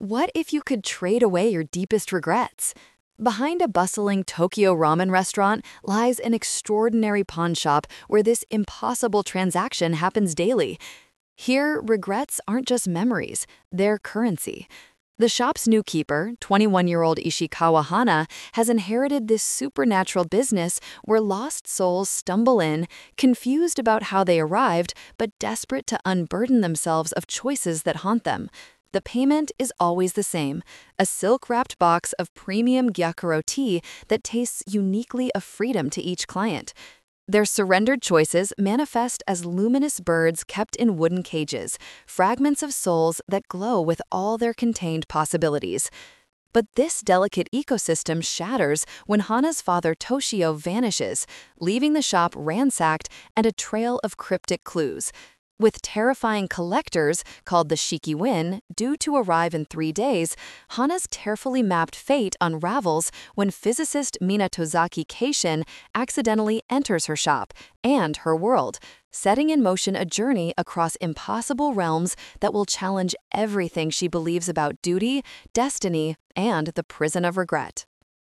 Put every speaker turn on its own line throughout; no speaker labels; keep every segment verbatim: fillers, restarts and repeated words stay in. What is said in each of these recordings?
What if you could trade away your deepest regrets? Behind a bustling Tokyo ramen restaurant lies an extraordinary pawn shop where this impossible transaction happens daily. Here, regrets aren't just memories, they're currency. The shop's new keeper, twenty-one-year-old Ishikawa Hana, has inherited this supernatural business where lost souls stumble in, confused about how they arrived, but desperate to unburden themselves of choices that haunt them. The payment is always the same, a silk-wrapped box of premium Gyakuro tea that tastes uniquely of freedom to each client. Their surrendered choices manifest as luminous birds kept in wooden cages, fragments of souls that glow with all their contained possibilities. But this delicate ecosystem shatters when Hana's father Toshio vanishes, leaving the shop ransacked and a trail of cryptic clues. With terrifying collectors, called the Shikiwin, due to arrive in three days, Hana's carefully mapped fate unravels when physicist Minatozaki Keishin accidentally enters her shop and her world, setting in motion a journey across impossible realms that will challenge everything she believes about duty, destiny, and the prison of regret.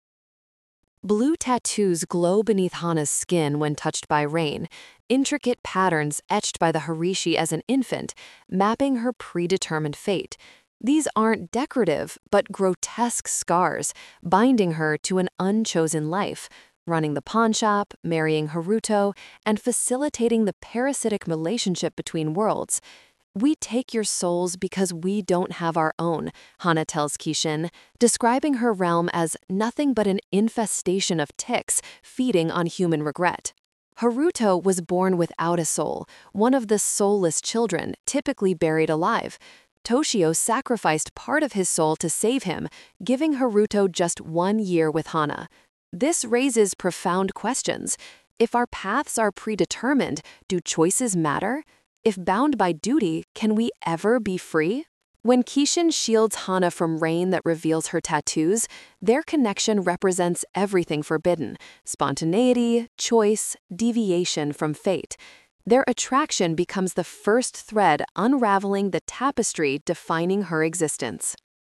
Blue tattoos glow beneath Hana's skin when touched by rain, intricate patterns etched by the Harishi as an infant, mapping her predetermined fate. These aren't decorative, but grotesque scars, binding her to an unchosen life, running the pawn shop, marrying Haruto, and facilitating the parasitic relationship between worlds. "We take your souls because we don't have our own," Hana tells Keishin, describing her realm as nothing but an infestation of ticks feeding on human regret. Haruto was born without a soul, one of the soulless children, typically buried alive. Toshio sacrificed part of his soul to save him, giving Haruto just one year with Hana. This raises profound questions. If our paths are predetermined, do choices matter? If bound by duty, can we ever be free? When Keishin shields Hana from rain that reveals her tattoos, their connection represents everything forbidden: spontaneity, choice, deviation from fate. Their attraction becomes the first thread unraveling the tapestry defining her existence.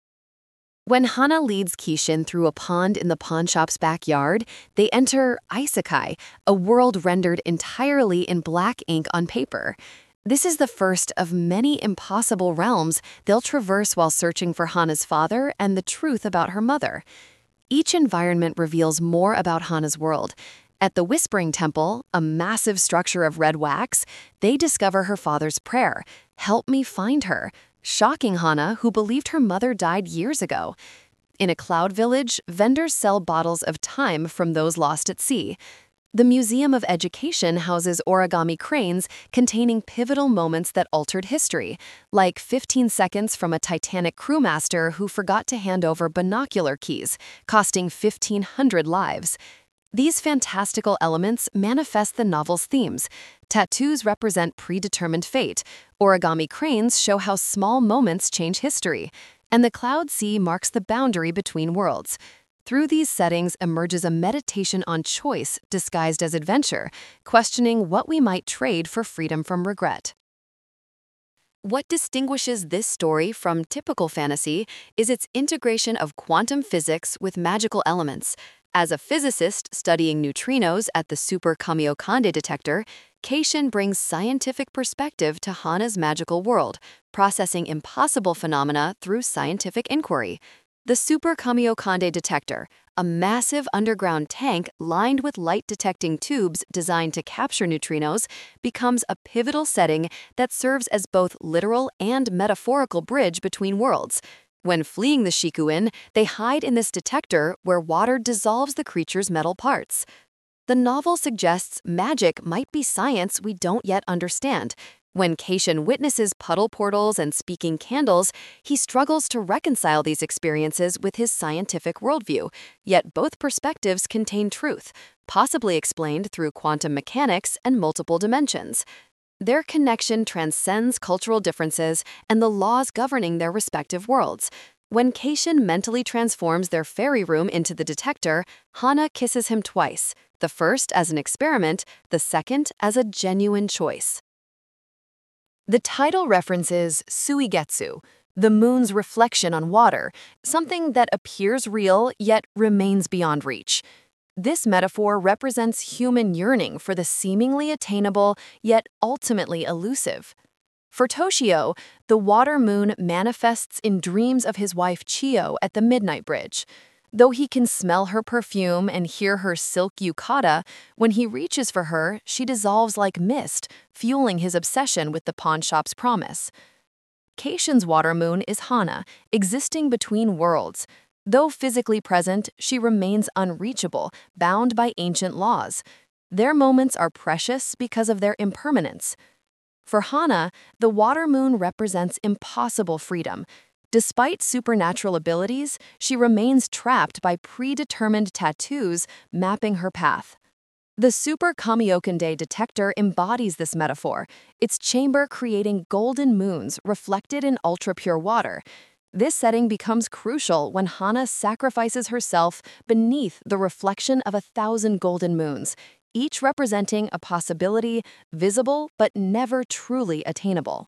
When Hana leads Keishin through a pond in the pawnshop's backyard, they enter Isekai, a world rendered entirely in black ink on paper. This is the first of many impossible realms they'll traverse while searching for Hana's father and the truth about her mother. Each environment reveals more about Hana's world. At the Whispering Temple, a massive structure of red wax, they discover her father's prayer, "Help me find her," shocking Hana, who believed her mother died years ago. In a cloud village, vendors sell bottles of time from those lost at sea. The Museum of Education houses origami cranes containing pivotal moments that altered history, like fifteen seconds from a Titanic crewmaster who forgot to hand over binocular keys, costing fifteen hundred lives. These fantastical elements manifest the novel's themes. Tattoos represent predetermined fate, origami cranes show how small moments change history, and the cloud sea marks the boundary between worlds. Through these settings emerges a meditation on choice disguised as adventure, questioning what we might trade for freedom from regret. What distinguishes this story from typical fantasy is its integration of quantum physics with magical elements. As a physicist studying neutrinos at the Super Kamiokande detector, Keishin brings scientific perspective to Hana's magical world, processing impossible phenomena through scientific inquiry. The Super Kamiokande detector, a massive underground tank lined with light-detecting tubes designed to capture neutrinos, becomes a pivotal setting that serves as both literal and metaphorical bridge between worlds. When fleeing the Shikuin, they hide in this detector where water dissolves the creature's metal parts. The novel suggests magic might be science we don't yet understand. When Keishin witnesses puddle portals and speaking candles, he struggles to reconcile these experiences with his scientific worldview, yet both perspectives contain truth, possibly explained through quantum mechanics and multiple dimensions. Their connection transcends cultural differences and the laws governing their respective worlds. When Keishin mentally transforms their fairy room into the detector, Hana kisses him twice, the first as an experiment, the second as a genuine choice. The title references Suigetsu, the moon's reflection on water, something that appears real yet remains beyond reach. This metaphor represents human yearning for the seemingly attainable yet ultimately elusive. For Toshio, the water moon manifests in dreams of his wife Chiyo at the Midnight Bridge. Though he can smell her perfume and hear her silk yukata, when he reaches for her, she dissolves like mist, fueling his obsession with the pawnshop's promise. Keishin's water moon is Hana, existing between worlds. Though physically present, she remains unreachable, bound by ancient laws. Their moments are precious because of their impermanence. For Hana, the water moon represents impossible freedom. Despite supernatural abilities, she remains trapped by predetermined tattoos mapping her path. The Super Kamiokande detector embodies this metaphor, its chamber creating golden moons reflected in ultra-pure water. This setting becomes crucial when Hana sacrifices herself beneath the reflection of a thousand golden moons, each representing a possibility visible but never truly attainable.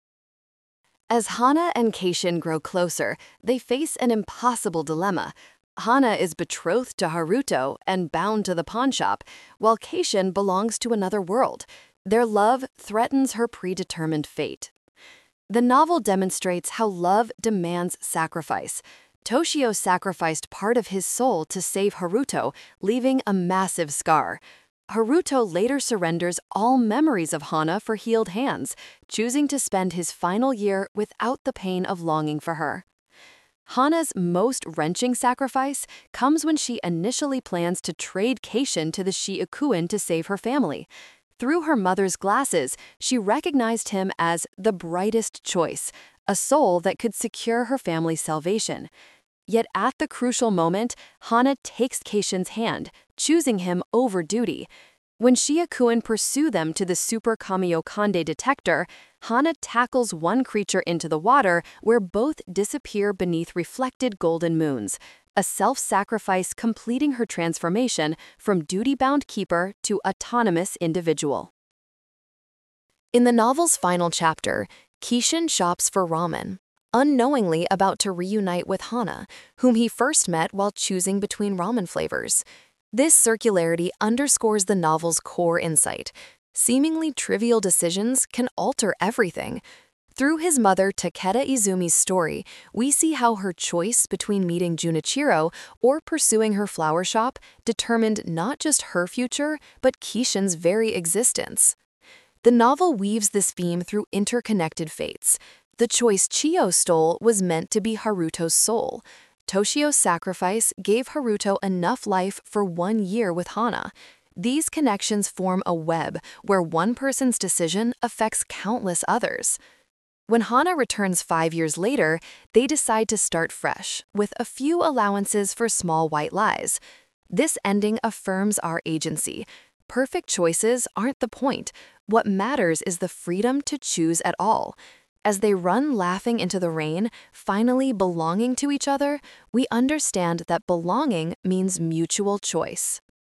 As Hana and Keishin grow closer, they face an impossible dilemma. Hana is betrothed to Haruto and bound to the pawnshop, while Keishin belongs to another world. Their love threatens her predetermined fate. The novel demonstrates how love demands sacrifice. Toshio sacrificed part of his soul to save Haruto, leaving a massive scar. Haruto later surrenders all memories of Hana for healed hands, choosing to spend his final year without the pain of longing for her. Hana's most wrenching sacrifice comes when she initially plans to trade Keishin to the Shiikuin to save her family. Through her mother's glasses, she recognized him as the brightest choice, a soul that could secure her family's salvation. Yet at the crucial moment, Hana takes Keishin's hand, choosing him over duty. When Shiikuin pursue them to the Super Kamiokande detector, Hana tackles one creature into the water where both disappear beneath reflected golden moons, a self-sacrifice completing her transformation from duty-bound keeper to autonomous individual. In the novel's final chapter, Keishin shops for ramen, unknowingly about to reunite with Hana, whom he first met while choosing between ramen flavors. This circularity underscores the novel's core insight. Seemingly trivial decisions can alter everything. Through his mother Takeda Izumi's story, we see how her choice between meeting Junichiro or pursuing her flower shop determined not just her future, but Keishin's very existence. The novel weaves this theme through interconnected fates. The choice Chiyo stole was meant to be Haruto's soul. Toshio's sacrifice gave Haruto enough life for one year with Hana. These connections form a web where one person's decision affects countless others. When Hana returns five years later, they decide to start fresh, with a few allowances for small white lies. This ending affirms our agency. Perfect choices aren't the point. What matters is the freedom to choose at all. As they run laughing into the rain, finally belonging to each other, we understand that belonging means mutual choice.